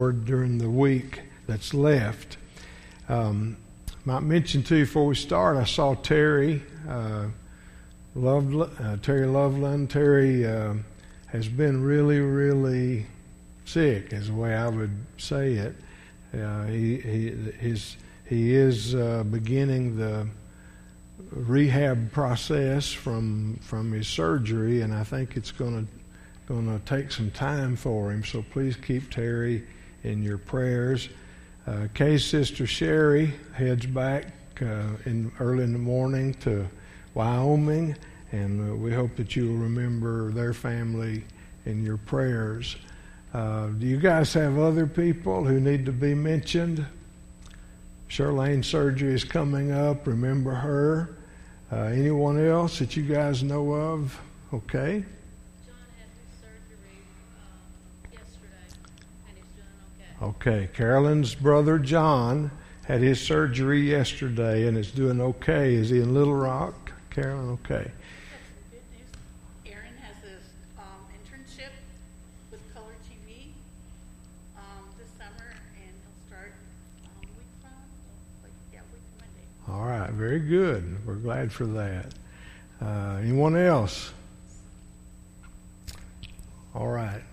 during the week that's left. Might mention too before we start, I saw Terry Loveland. Terry has been really sick, is the way I would say it. He is beginning the rehab process from his surgery, and I think it's going to take some time for him. So please keep Terry in your prayers. Kay's sister Sherry heads back early in the morning to Wyoming, and we hope that you'll remember their family in your prayers. Do you guys have other people who need to be mentioned? Charlene's surgery is coming up. Remember her. Anyone else that you guys know of? Okay. Okay, Carolyn's brother John had his surgery yesterday and is doing okay. Is he in Little Rock? Carolyn, okay. Good news. Aaron has his internship with Color TV this summer, and he'll start week from Monday. All right, very good. We're glad for that. Anyone else? All right.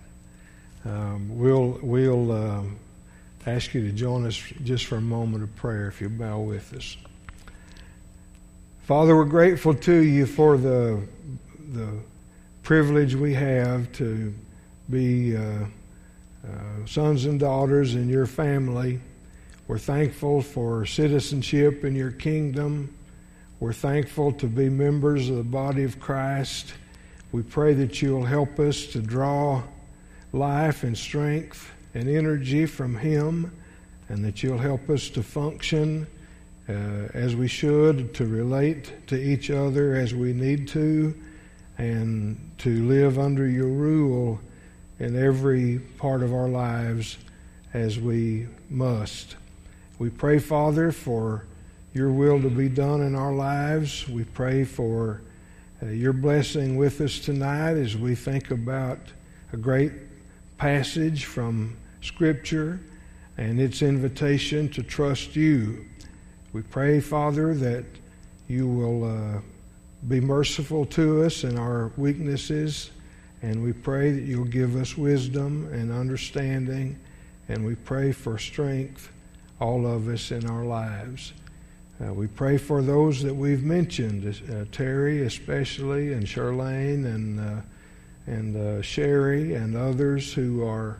We'll ask you to join us just for a moment of prayer, if you'll bow with us. Father, we're grateful to you for the privilege we have to be sons and daughters in your family. We're thankful for citizenship in your kingdom. We're thankful to be members of the body of Christ. We pray that you'll help us to draw life and strength and energy from him, and that you'll help us to function as we should, to relate to each other as we need to, and to live under your rule in every part of our lives as we must. We pray, Father, for your will to be done in our lives. We pray for your blessing with us tonight as we think about a great passage from Scripture and its invitation to trust you. We pray, Father, that you will be merciful to us in our weaknesses, and we pray that you'll give us wisdom and understanding, and we pray for strength, all of us in our lives. We pray for those that we've mentioned, Terry especially, and Charlene, and Sherry, and others who are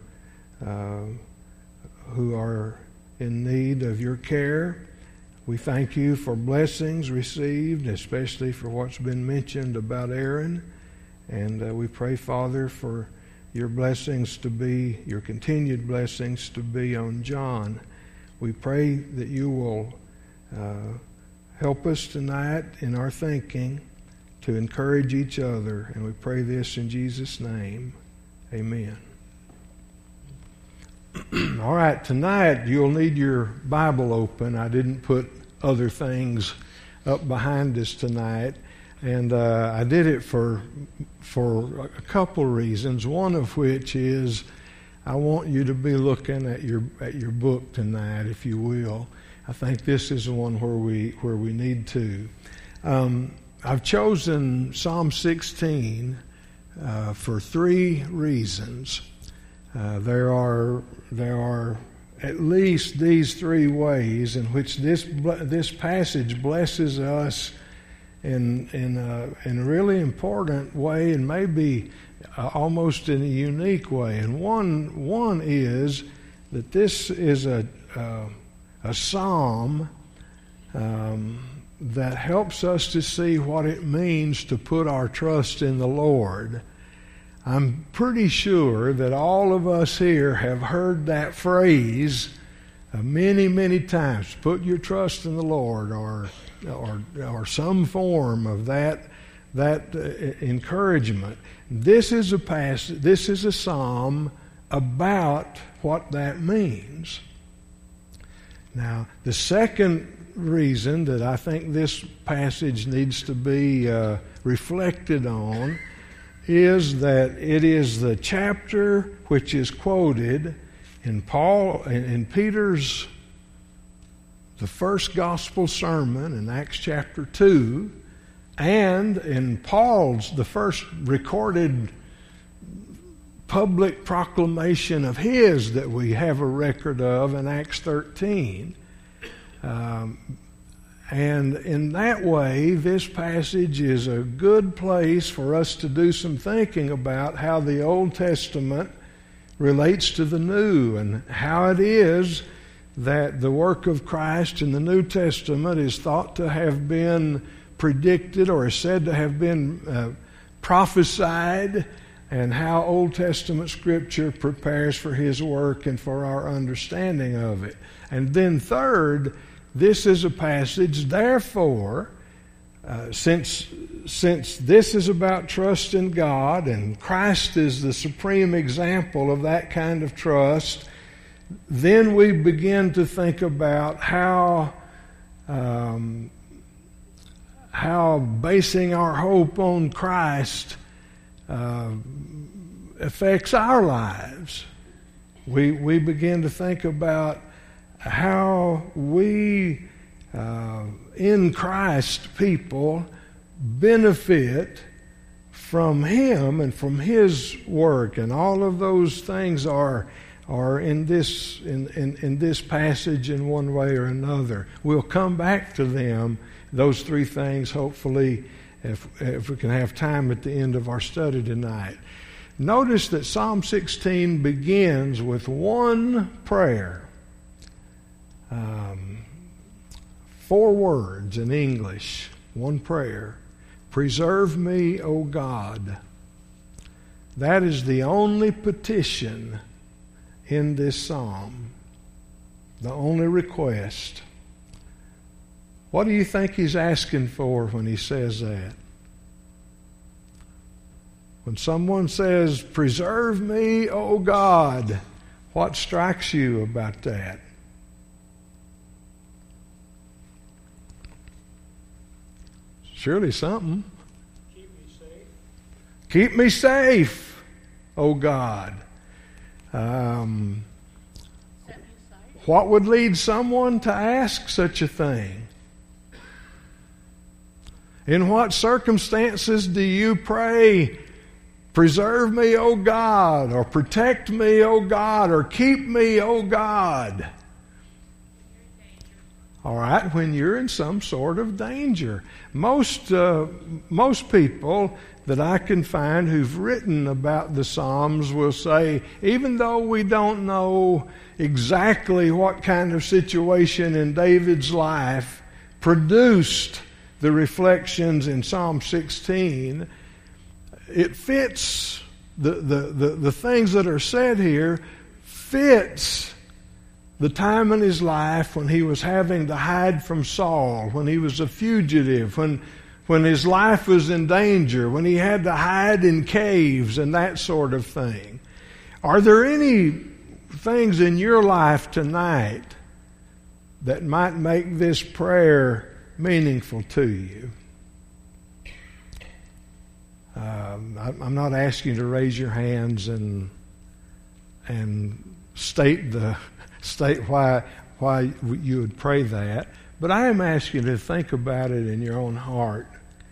in need of your care. We thank you for blessings received, especially for what's been mentioned about Aaron. And we pray, Father, for your blessings to be, your continued blessings to be on John. We pray that you will help us tonight in our thinking to encourage each other. And we pray this in Jesus' name. Amen. All right, tonight you'll need your Bible open. I didn't put other things up behind us tonight, and I did it for a couple reasons. One of which is I want you to be looking at your book tonight, if you will. I think this is the one where we need to. I've chosen Psalm 16 for three reasons. There are at least these three ways in which this passage blesses us in a really important way, and maybe almost in a unique way. And one is that this is a psalm that helps us to see what it means to put our trust in the Lord. I'm pretty sure that all of us here have heard that phrase many times. Put your trust in the Lord, or some form of that encouragement. This is a psalm about what that means. Now, the second reason that I think this passage needs to be reflected on is that it is the chapter which is quoted in Peter's the first gospel sermon in Acts chapter 2, and in Paul's the first recorded public proclamation of his that we have a record of in Acts 13. And in that way, this passage is a good place for us to do some thinking about how the Old Testament relates to the New, and how it is that the work of Christ in the New Testament is thought to have been predicted or is said to have been prophesied, and how Old Testament Scripture prepares for His work and for our understanding of it. And then third, this is a passage, therefore, since this is about trust in God and Christ is the supreme example of that kind of trust, then we begin to think about how basing our hope on Christ affects our lives. We begin to think about how we, in Christ people, benefit from Him and from His work, and all of those things are in this passage in one way or another. We'll come back to them, those three things, hopefully, if we can have time at the end of our study tonight. Notice that Psalm 16 begins with one prayer. 4 words in English, one prayer. Preserve me, O God. That is the only petition in this psalm, the only request. What do you think he's asking for when he says that? When someone says, preserve me, O God, what strikes you about that? Surely something. Keep me safe. Keep me safe, O God. What would lead someone to ask such a thing? In what circumstances do you pray, preserve me, O God, or protect me, O God, or keep me, O God? All right, when you're in some sort of danger. Most people that I can find who've written about the Psalms will say, even though we don't know exactly what kind of situation in David's life produced the reflections in Psalm 16, it fits, the things that are said here fits the time in his life when he was having to hide from Saul, when he was a fugitive, when his life was in danger, when he had to hide in caves and that sort of thing. Are there any things in your life tonight that might make this prayer meaningful to you? I'm not asking you to raise your hands and state why you would pray that, but I am asking you to think about it in your own heart.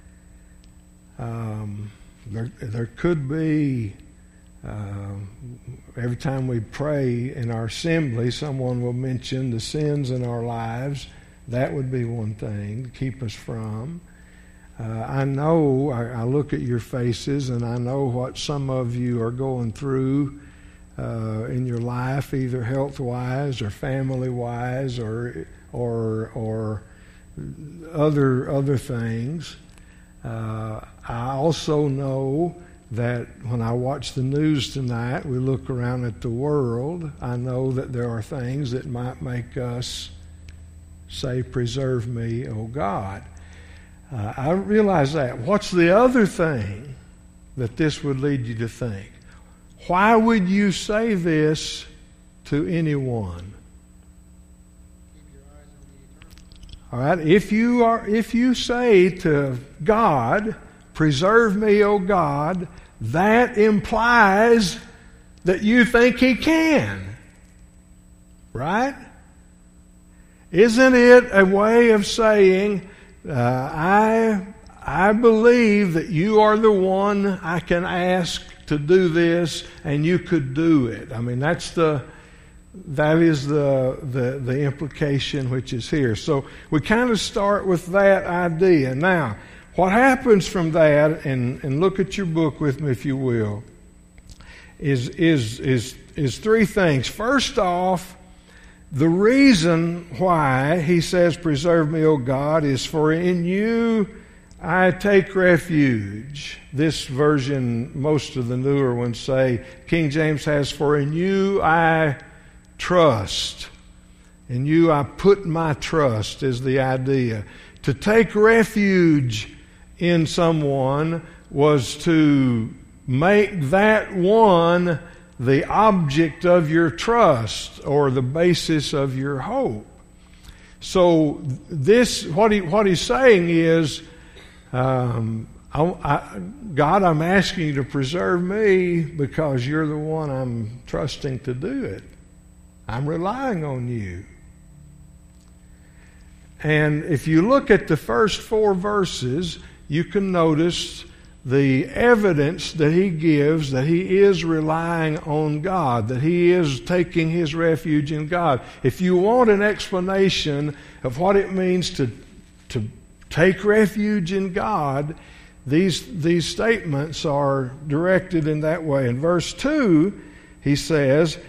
There could be, every time we pray in our assembly, someone will mention the sins in our lives. That would be one thing to keep us from. I know, I look at your faces and I know what some of you are going through in your life, either health-wise or family-wise or other things. I also know that when I watch the news tonight, we look around at the world, I know that there are things that might make us say, preserve me, O God. I realize that. What's the other thing that this would lead you to think? Why would you say this to anyone? Keep your eyes on the eternal. All right, if you say to God, preserve me, O God, that implies that you think He can. Right? Isn't it a way of saying, I believe that you are the one I can ask to do this, and you could do it. I mean, that is the implication which is here. So we kind of start with that idea. Now, what happens from that, and look at your book with me if you will, is three things. First off, the reason why he says, "Preserve me, O God," is for in you I take refuge. This version, most of the newer ones say, King James has, "For in you I trust." In you I put my trust is the idea. To take refuge in someone was to make that one the object of your trust or the basis of your hope. So this, what he's saying is, God, I'm asking you to preserve me because you're the one I'm trusting to do it. I'm relying on you. And if you look at the first 4 verses, you can notice the evidence that he gives that he is relying on God, that he is taking his refuge in God. If you want an explanation of what it means to take refuge in God, these statements are directed in that way. In verse 2, he says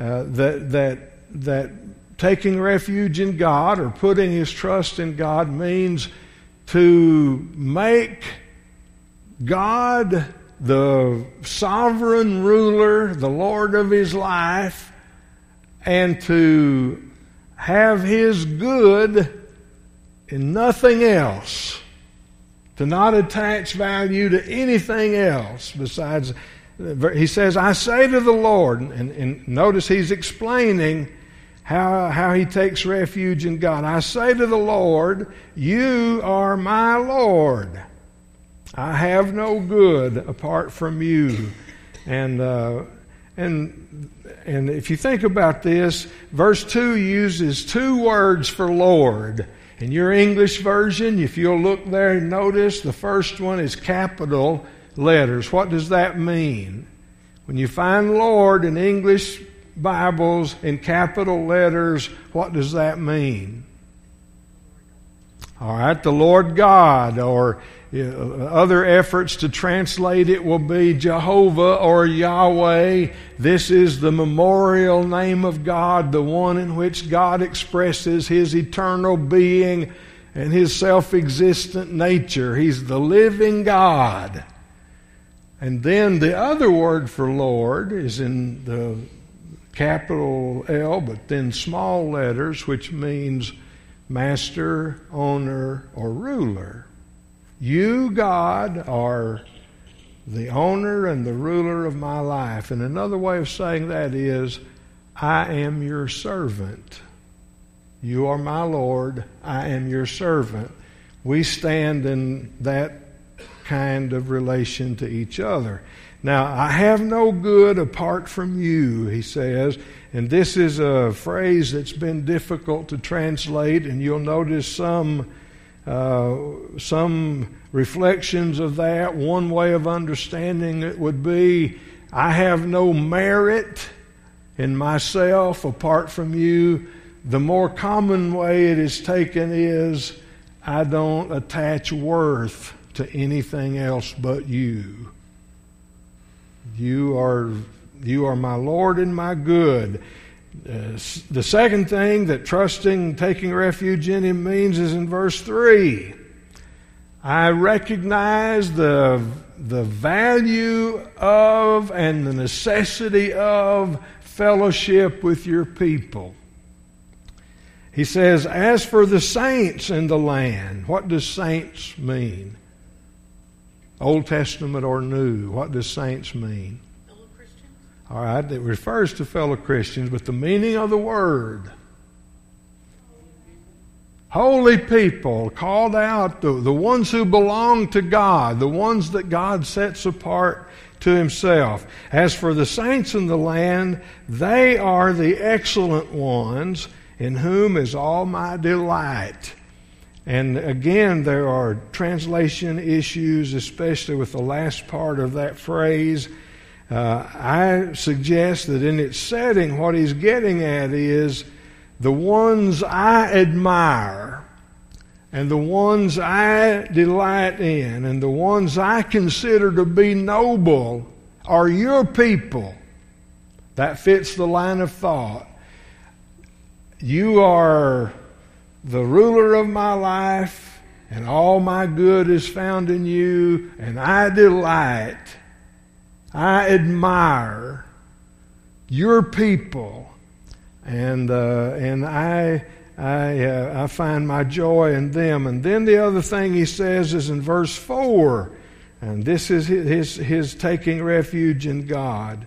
that taking refuge in God or putting his trust in God means to make God the sovereign ruler, the Lord of his life, and to have his good and nothing else. To not attach value to anything else besides. He says, "I say to the Lord," and notice he's explaining how he takes refuge in God. "I say to the Lord, you are my Lord. I have no good apart from you." And if you think about this, verse 2 uses 2 words for Lord. In your English version, if you'll look there and notice, the first one is capital letters. What does that mean? When you find Lord in English Bibles in capital letters, what does that mean? All right, the Lord God, or other efforts to translate it will be Jehovah or Yahweh. This is the memorial name of God, the one in which God expresses his eternal being and his self-existent nature. He's the living God. And then the other word for Lord is in the capital L, but then small letters, which means master, owner, or ruler. You, God, are the owner and the ruler of my life. And another way of saying that is, I am your servant. You are my Lord. I am your servant. We stand in that kind of relation to each other. Now, I have no good apart from you, he says. And this is a phrase that's been difficult to translate, and you'll notice some reflections of that. One way of understanding it would be, I have no merit in myself apart from you. The more common way it is taken is, I don't attach worth to anything else but you. You are my Lord and my good. The second thing that trusting, taking refuge in him means is in verse 3. I recognize the value of and the necessity of fellowship with your people. He says, as for the saints in the land, what does saints mean? Old Testament or New? What does saints mean? Fellow Christians? All right, it refers to fellow Christians, but the meaning of the word, holy people, called out, the ones who belong to God, the ones that God sets apart to himself. As for the saints in the land, they are the excellent ones, in whom is all my delight. And again, there are translation issues, especially with the last part of that phrase. I suggest that in its setting, what he's getting at is the ones I admire, and the ones I delight in, and the ones I consider to be noble are your people. That fits the line of thought. You are the ruler of my life, and all my good is found in you, and I delight, I admire your people, and I find my joy in them. And then the other thing he says is in verse 4, and this is his taking refuge in God.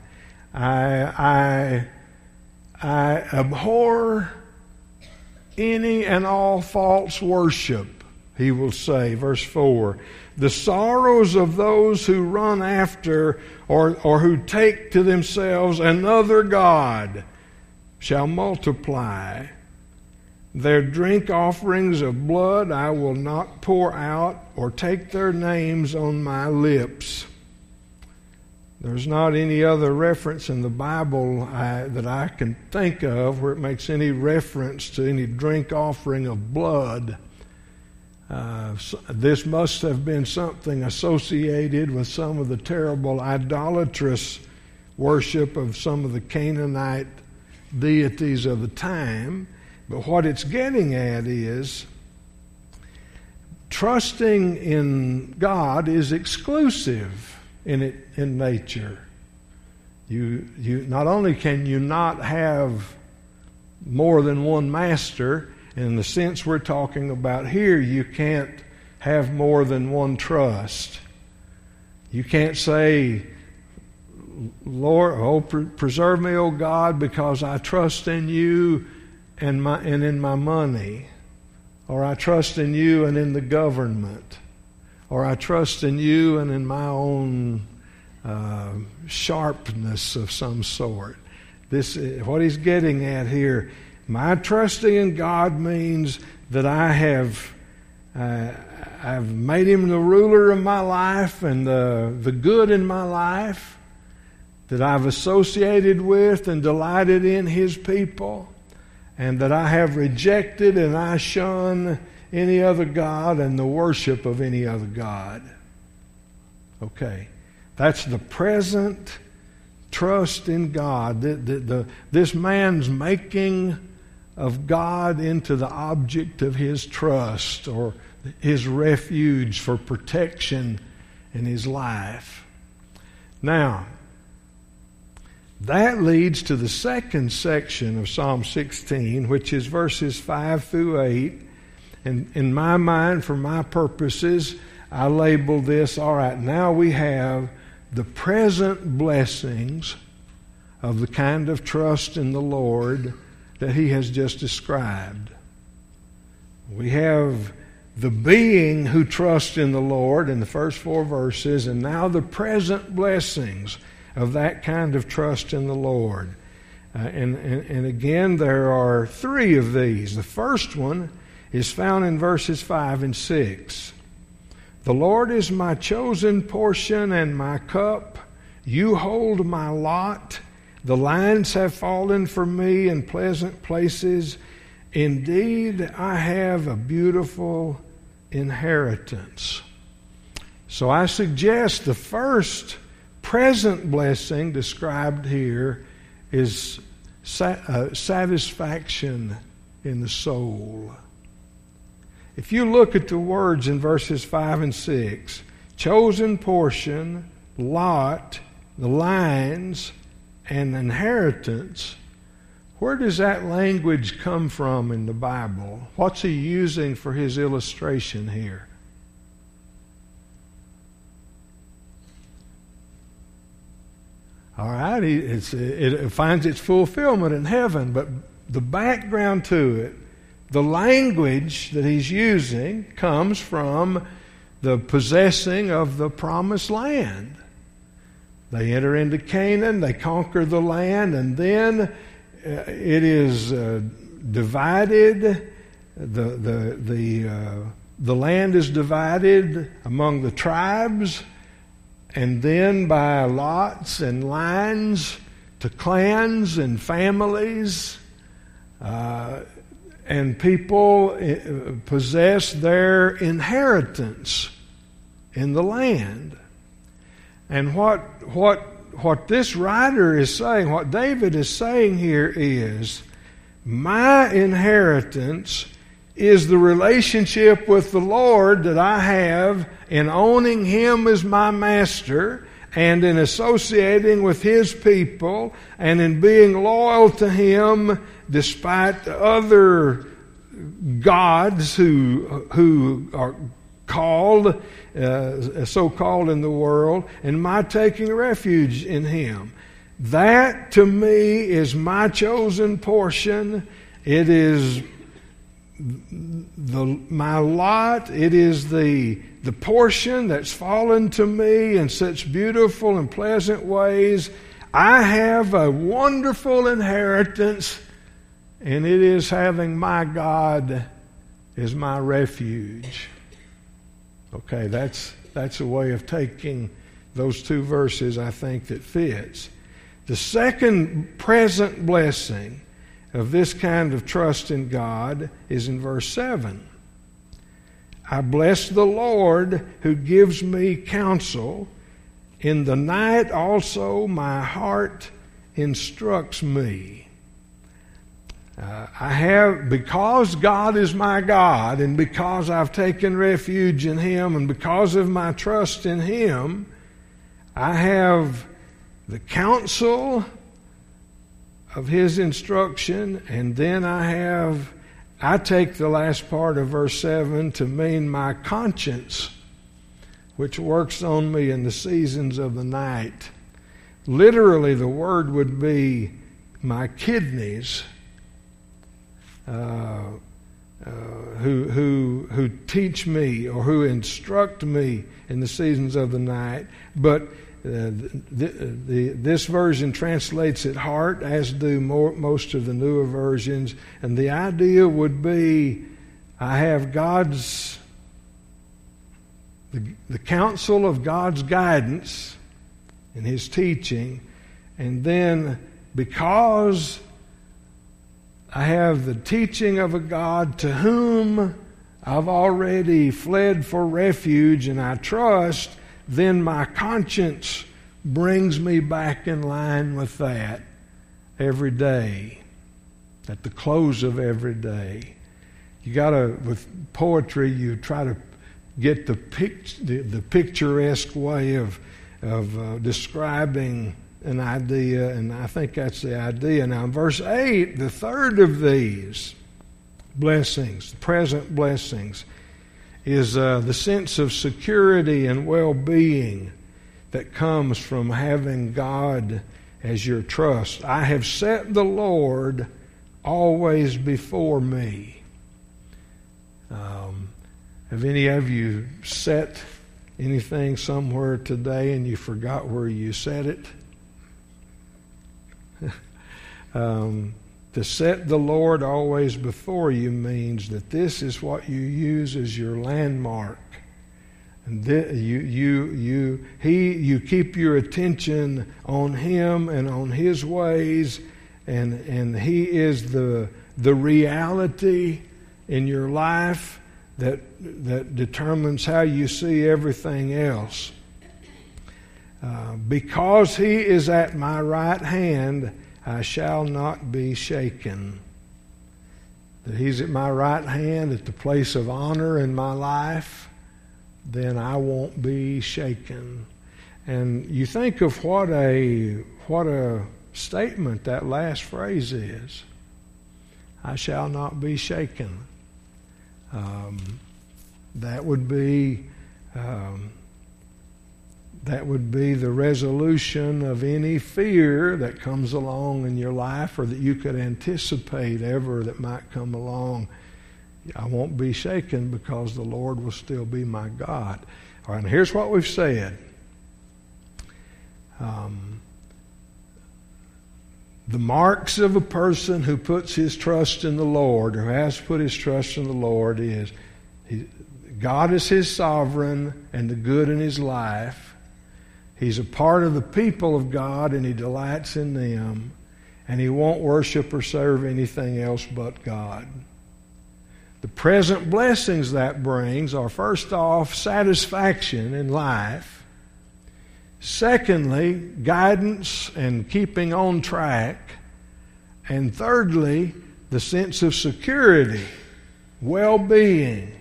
I abhor any and all false worship, he will say, verse 4. The sorrows of those who run after or who take to themselves another god shall multiply. Their drink offerings of blood I will not pour out, or take their names on my lips. There's not any other reference in the Bible that I can think of where it makes any reference to any drink offering of blood. This must have been something associated with some of the terrible idolatrous worship of some of the Canaanite deities of the time. But what it's getting at is trusting in God is exclusive in nature. You not only can you not have more than one master, in the sense we're talking about here, you can't have more than one trust. You can't say, Lord, preserve me, O God, because I trust in you and in my money, or I trust in you and in the government, or I trust in you and in my own sharpness of some sort. This is what he's getting at here. My trusting in God means that I've made him the ruler of my life and the good in my life, that I've associated with and delighted in his people, and that I have rejected and I shun any other god and the worship of any other god. Okay, that's the present trust in God. This man's making of God into the object of his trust or his refuge for protection in his life. Now, that leads to the second section of Psalm 16, which is verses 5 through 8. And in my mind, for my purposes, I label this, all right, now we have the present blessings of the kind of trust in the Lord that he has just described. We have the being who trusts in the Lord in the first 4 verses, and now the present blessings of that kind of trust in the Lord. And again, there are 3 of these. The first one is found in verses 5 and 6. The Lord is my chosen portion and my cup. You hold my lot. The lines have fallen for me in pleasant places. Indeed, I have a beautiful inheritance. So I suggest the first present blessing described here is satisfaction in the soul. If you look at the words in verses 5 and 6, chosen portion, lot, the lines, and inheritance, where does that language come from in the Bible? What's he using for his illustration here? All right, it finds its fulfillment in heaven, but the background to it, the language that he's using comes from the possessing of the promised land. They enter into Canaan, they conquer the land, and then it is divided. The land is divided among the tribes, and then by lots and lines to clans and families, and people possess their inheritance in the land. And what this writer is saying, what David is saying here is, my inheritance is the relationship with the Lord that I have in owning Him as my master and in associating with His people and in being loyal to Him despite the other gods who are called, so-called in the world, and my taking refuge in Him. That, to me, is my chosen portion. It is my lot. It is the portion that's fallen to me in such beautiful and pleasant ways. I have a wonderful inheritance, and it is having my God as my refuge. Okay, that's a way of taking those two verses, I think, that fits. The second present blessing of this kind of trust in God is in verse 7. I bless the Lord who gives me counsel. In the night also my heart instructs me. Because God is my God, and because I've taken refuge in Him, and because of my trust in Him, I have the counsel of His instruction, and then I take the last part of verse 7 to mean my conscience, which works on me in the seasons of the night. Literally, the word would be my kidneys, who teach me or who instruct me in the seasons of the night. But this version translates it heart, as do most of the newer versions. And the idea would be, I have the counsel of God's guidance and His teaching, and then because I have the teaching of a God to whom I've already fled for refuge and I trust, then my conscience brings me back in line with that every day, at the close of every day. With poetry, you try to get the picturesque way of describing an idea, and I think that's the idea. Now, in verse 8, the third of these blessings, the present blessings, is the sense of security and well-being that comes from having God as your trust. I have set the Lord always before me. Have any of you set anything somewhere today and you forgot where you set it? To set the Lord always before you means that this is what you use as your landmark, and you keep your attention on Him and on His ways, and He is the reality in your life that determines how you see everything else. Because He is at my right hand, I shall not be shaken. That He's at my right hand at the place of honor in my life, then I won't be shaken. And you think of what a statement that last phrase is. I shall not be shaken. That would be the resolution of any fear that comes along in your life or that you could anticipate ever that might come along. I won't be shaken because the Lord will still be my God. All right, and here's what we've said. The marks of a person who puts his trust in the Lord, or has put his trust in the Lord, is God is his sovereign and the good in his life. He's a part of the people of God and he delights in them. And he won't worship or serve anything else but God. The present blessings that brings are, first off, satisfaction in life. Secondly, guidance and keeping on track. And thirdly, the sense of security, well-being,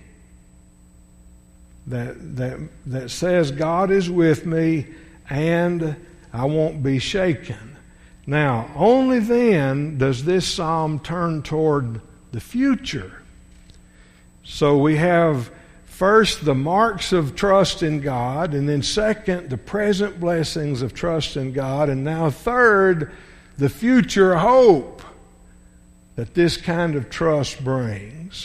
that says God is with me and I won't be shaken. Now, only then does this psalm turn toward the future. So we have first the marks of trust in God, and then second, the present blessings of trust in God, and now third, the future hope that this kind of trust brings.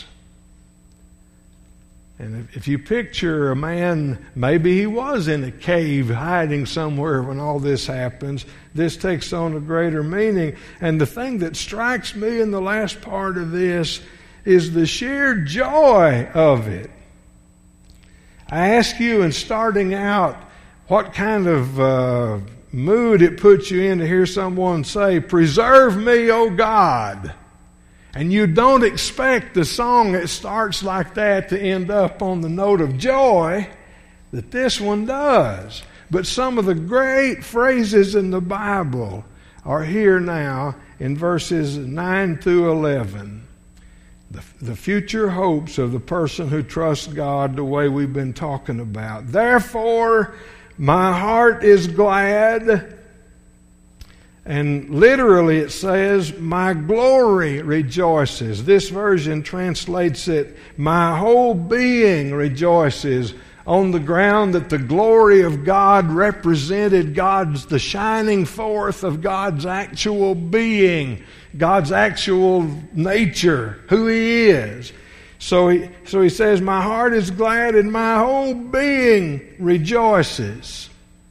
And if you picture a man, maybe he was in a cave hiding somewhere when all this happens, this takes on a greater meaning. And the thing that strikes me in the last part of this is the sheer joy of it. I ask you in starting out what kind of mood it puts you in to hear someone say, "Preserve me, O God." And you don't expect the song that starts like that to end up on the note of joy that this one does. But some of the great phrases in the Bible are here now in verses 9 through 11. The future hopes of the person who trusts God the way we've been talking about. Therefore, my heart is glad. And literally it says, my glory rejoices. This version translates it, my whole being rejoices, on the ground that the glory of God represented the shining forth of God's actual being, God's actual nature, who He is. So he says, my heart is glad and my whole being rejoices.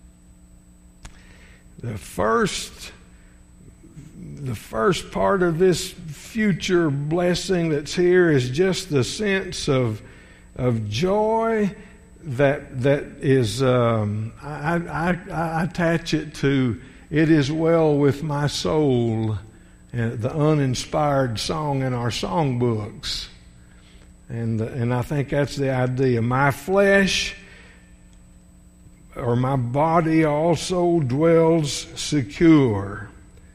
The first part of this future blessing that's here is just the sense of joy that is, I attach it to, it is well with my soul, the uninspired song in our songbooks. And I think that's the idea. My flesh or my body also dwells secure.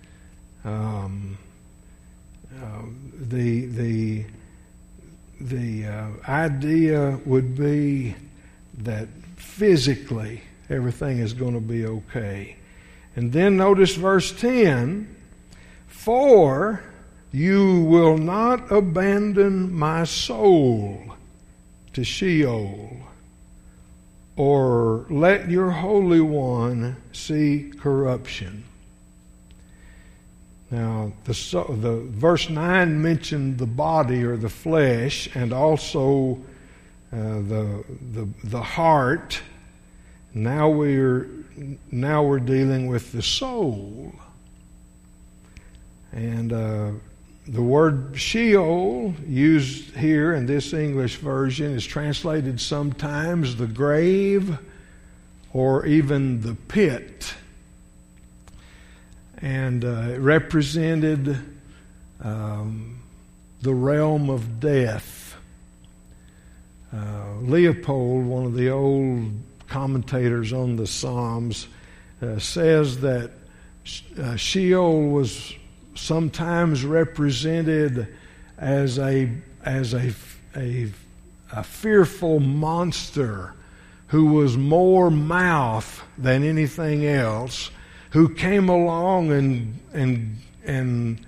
The idea would be that physically everything is going to be okay. And then notice verse 10, for you will not abandon my soul to Sheol, or let your Holy One see corruption. Now, the verse 9 mentioned the body or the flesh, and also the heart. Now we're dealing with the soul, and the word Sheol used here in this English version is translated sometimes the grave or even the pit. And it represented the realm of death. Leopold, one of the old commentators on the Psalms, says that Sheol was sometimes represented as a fearful monster who was more mouth than anything else, who came along and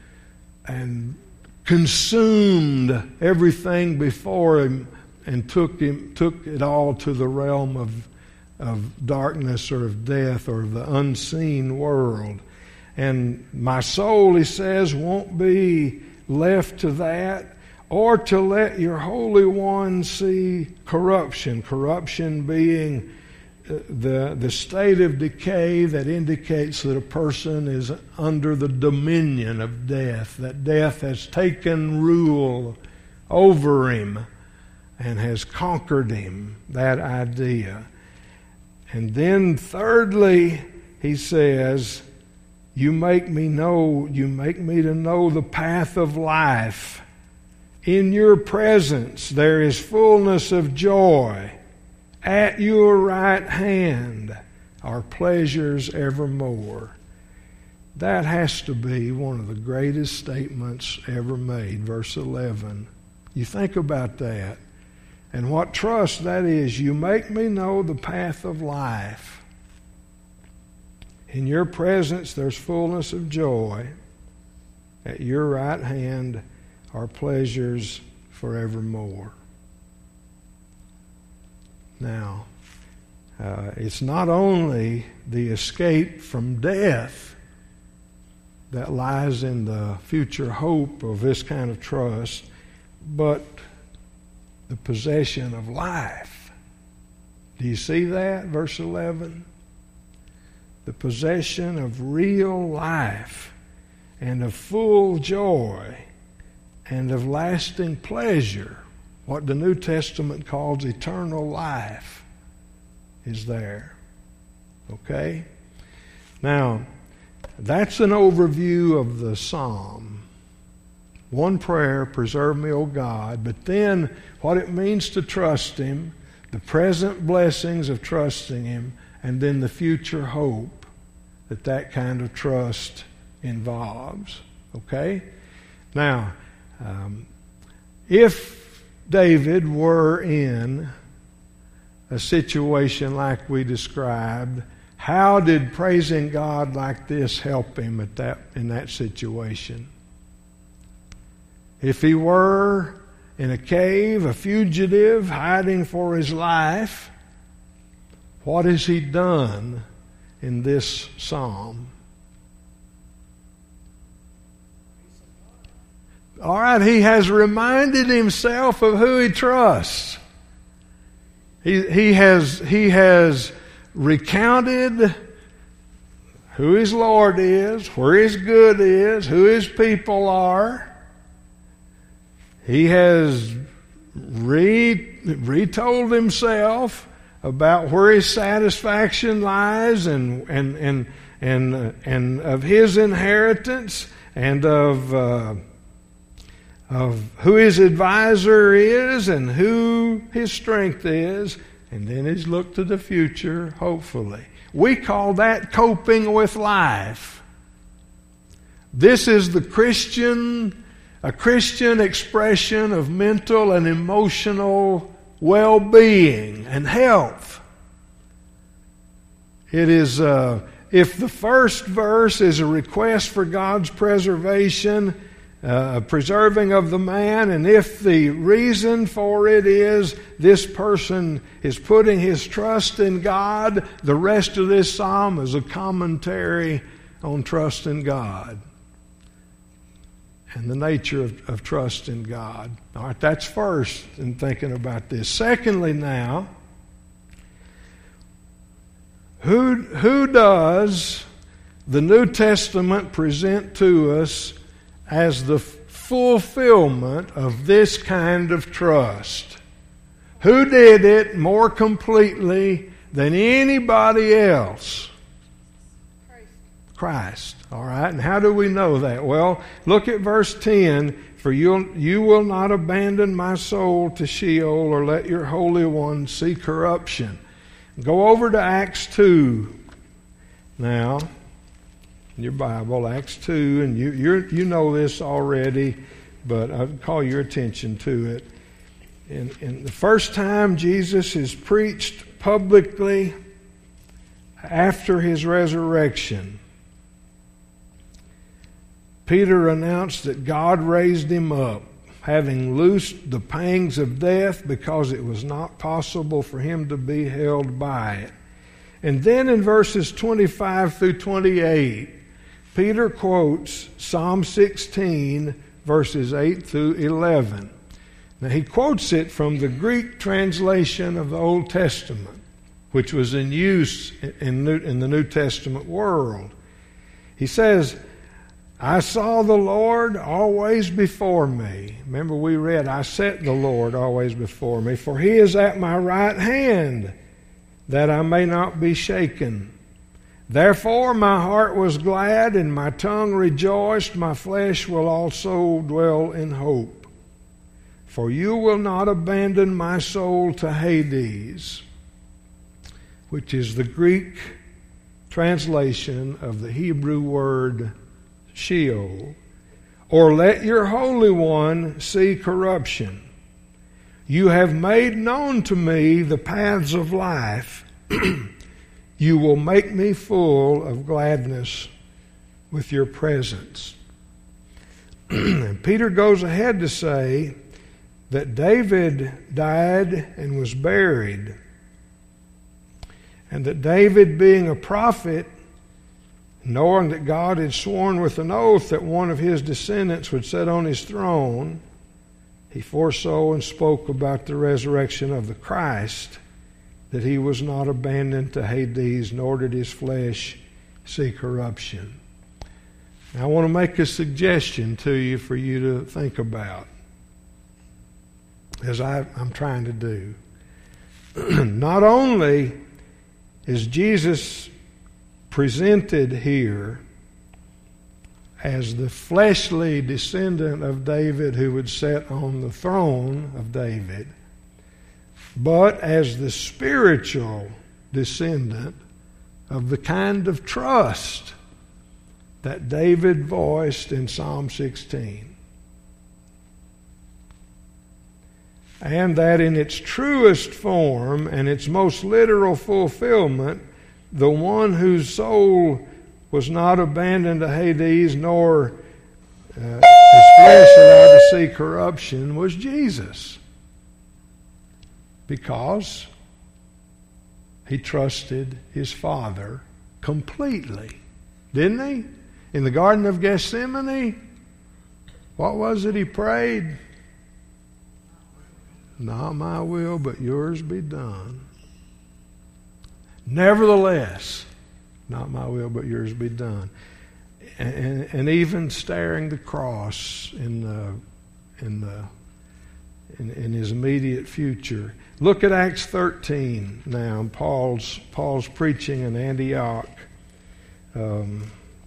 consumed everything before him and took it all to the realm of darkness or of death or of the unseen world. And my soul, he says, won't be left to that, or to let your Holy One see corruption. Corruption being the state of decay that indicates that a person is under the dominion of death, that death has taken rule over him and has conquered him, that idea. And then thirdly, he says, you make me to know the path of life. In your presence there is fullness of joy. At your right hand are pleasures evermore. That has to be one of the greatest statements ever made, verse 11. You think about that. And what trust that is. You make me know the path of life. In your presence there's fullness of joy. At your right hand are pleasures forevermore. Now, it's not only the escape from death that lies in the future hope of this kind of trust, but the possession of life. Do you see that? Verse 11. The possession of real life and of full joy and of lasting pleasure. What the New Testament calls eternal life is there. Okay? Now, that's an overview of the psalm. One prayer, preserve me, O God, but then what it means to trust Him, the present blessings of trusting Him, and then the future hope that kind of trust involves. Okay? Now, if David were in a situation like we described, how did praising God like this help him in that situation? If he were in a cave, a fugitive, hiding for his life, what has he done in this psalm? All right, he has reminded himself of who he trusts. He has recounted who his Lord is, where his good is, who his people are. He has retold himself about where his satisfaction lies and of his inheritance and of who his advisor is and who his strength is. And then he's looked to the future, hopefully. We call that coping with life. This is a Christian expression of mental and emotional well-being and health. It is, if the first verse is a request for God's preservation, preserving of the man, and if the reason for it is this person is putting his trust in God, the rest of this psalm is a commentary on trust in God and the nature of trust in God. All right, that's first in thinking about this. Secondly now, who does the New Testament present to us as the fulfillment of this kind of trust? Who did it more completely than anybody else? Christ. All right, and how do we know that? Well, look at verse 10. For you will not abandon my soul to Sheol or let your Holy One see corruption. Go over to Acts 2 now. Your Bible, Acts 2, and you know this already, but I'll call your attention to it. And the first time Jesus is preached publicly after his resurrection, Peter announced that God raised him up, having loosed the pangs of death because it was not possible for him to be held by it. And then in verses 25 through 28, Peter quotes Psalm 16, verses 8 through 11. Now he quotes it from the Greek translation of the Old Testament. which was in use in the New Testament world. He says, I saw the Lord always before me. Remember we read, I set the Lord always before me, for he is at my right hand, that I may not be shaken. Therefore my heart was glad, and my tongue rejoiced. My flesh will also dwell in hope. For you will not abandon my soul to Hades, which is the Greek translation of the Hebrew word Sheol, or let your Holy One see corruption. You have made known to me the paths of life. You will make me full of gladness with your presence. And Peter goes ahead to say that David died and was buried, and that David, being a prophet, knowing that God had sworn with an oath that one of his descendants would sit on his throne, he foresaw and spoke about the resurrection of the Christ, that he was not abandoned to Hades, nor did his flesh see corruption. Now, I want to make a suggestion to you for you to think about, as I'm trying to do. Not only is Jesus presented here as the fleshly descendant of David who would sit on the throne of David, but as the spiritual descendant of the kind of trust that David voiced in Psalm 16. And that in its truest form and its most literal fulfillment, the one whose soul was not abandoned to Hades, nor his flesh allowed to see corruption, was Jesus. Because he trusted his Father completely. Didn't he? In the Garden of Gethsemane, what was it he prayed? Not my will, but yours be done. Nevertheless, not my will, but yours be done. And even staring the cross in his immediate future. Look at Acts 13 now. Paul's preaching in Antioch of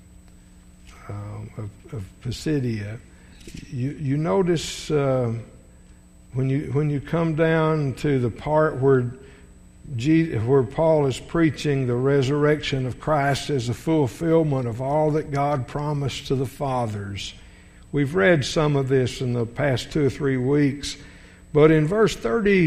Pisidia. You notice when you come down to the part where Paul is preaching the resurrection of Christ as a fulfillment of all that God promised to the fathers. We've read some of this in the past 2 or 3 weeks, but in verse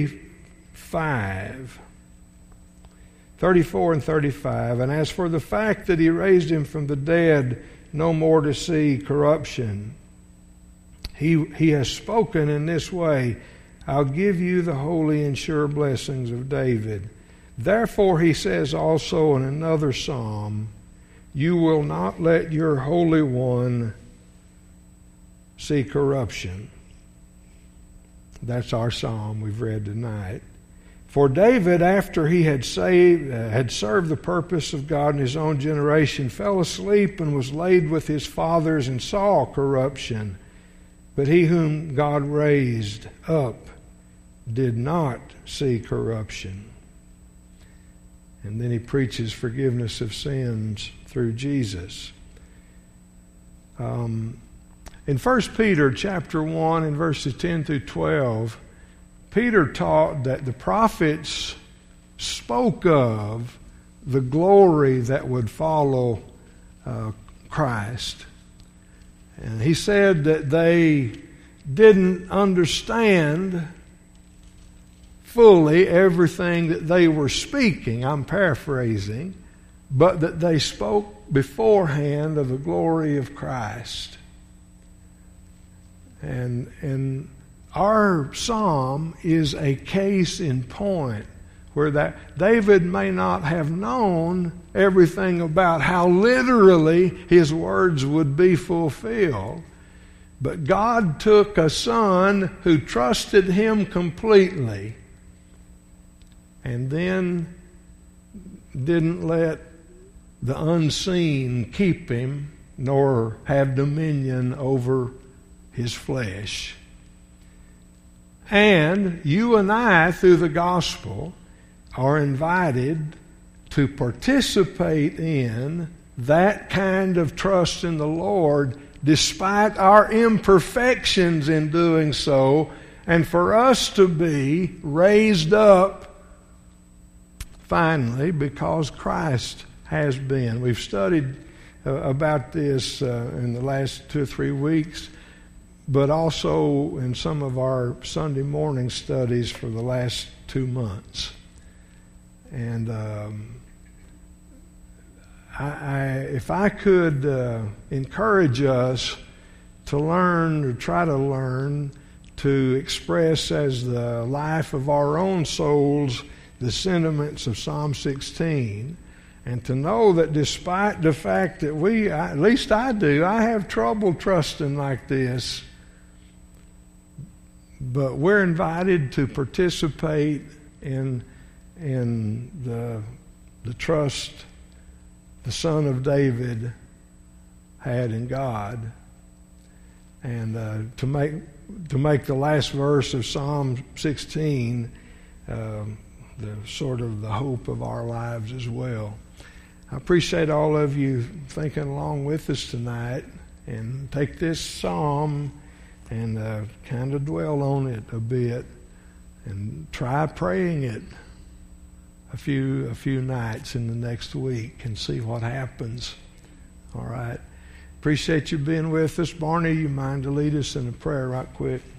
34 and 35, and as for the fact that he raised him from the dead, no more to see corruption, he has spoken in this way, I'll give you the holy and sure blessings of David. Therefore, he says also in another psalm, you will not let your Holy One see corruption. That's our psalm we've read tonight. For David, after he had served the purpose of God in his own generation, fell asleep and was laid with his fathers and saw corruption. But he whom God raised up did not see corruption. And then he preaches forgiveness of sins through Jesus. In 1 Peter chapter 1 and verses 10 through 12, Peter taught that the prophets spoke of the glory that would follow Christ. And he said that they didn't understand fully everything that they were speaking. I'm paraphrasing. But that they spoke beforehand of the glory of Christ. And our psalm is a case in point where that David may not have known everything about how literally his words would be fulfilled. But God took a son who trusted him completely and then didn't let the unseen keep him, nor have dominion over his flesh. And you and I, through the gospel, are invited to participate in that kind of trust in the Lord, despite our imperfections in doing so, and for us to be raised up finally because Christ has been. We've studied about this in the last 2 or 3 weeks, but also in some of our Sunday morning studies for the last 2 months. And if I could encourage us to learn, or try to learn, to express as the life of our own souls the sentiments of Psalm 16, and to know that despite the fact that at least I do, I have trouble trusting like this, but we're invited to participate in the trust the Son of David had in God, and to make the last verse of Psalm 16 the sort of the hope of our lives as well. I appreciate all of you thinking along with us tonight, and take this psalm and kind of dwell on it a bit, and try praying it a few nights in the next week and see what happens. All right. Appreciate you being with us. Barney, you mind to lead us in a prayer right quick?